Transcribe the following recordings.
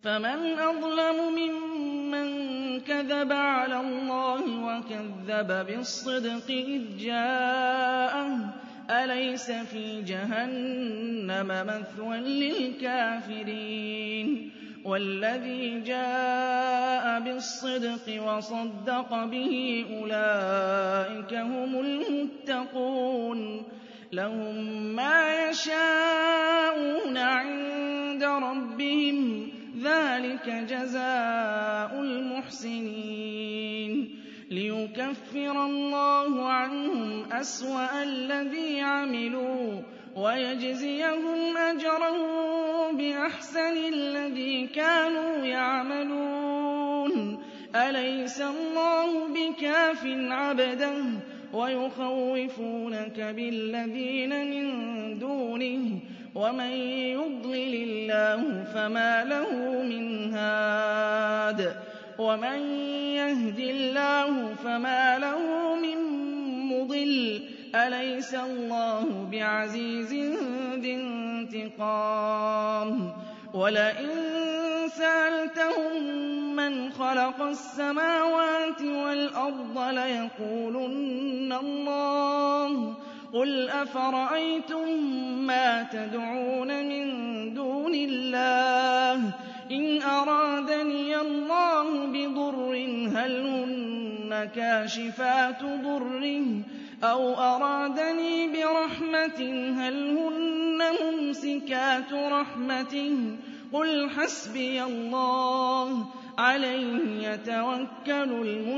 فمن أظلم ممن كذب على الله وكذب بالصدق إذ جاءه أليس في جهنم مثوى للكافرين والذي جاء بالصدق وصدق به أولئك هم المتقون لهم ما يشاءون عند ربهم ذلك جزاء المحسنين ليكفر الله عنهم أسوأ الذي عملوا ويجزيهم أجرهم بأحسن الذي كانوا يعملون أليس الله بكاف عبده ويخوفونك بالذين من دونه ومن يضلل الله فما له من هاد ومن يهد الله فما له من مضل أليس الله بعزيز ذي انتقام ولئن سألتهم من خلق السماوات والأرض ليقولن الله قل أفرأيتم ما تدعون من دون الله إن أرادني الله بضر هل هن كاشفات ضره أو أرادني برحمة هل هن ممسكات رحمته قل حسبي الله عليه يتوكل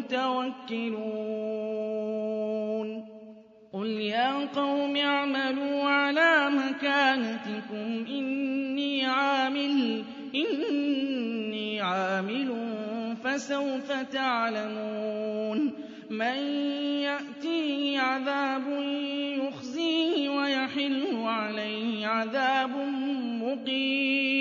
المتوكلون قل يا قوم اعملوا على مكانتكم إني عامل فسوف تعلمون من يأتيه عذاب يخزيه ويحل عليه عذاب مقيم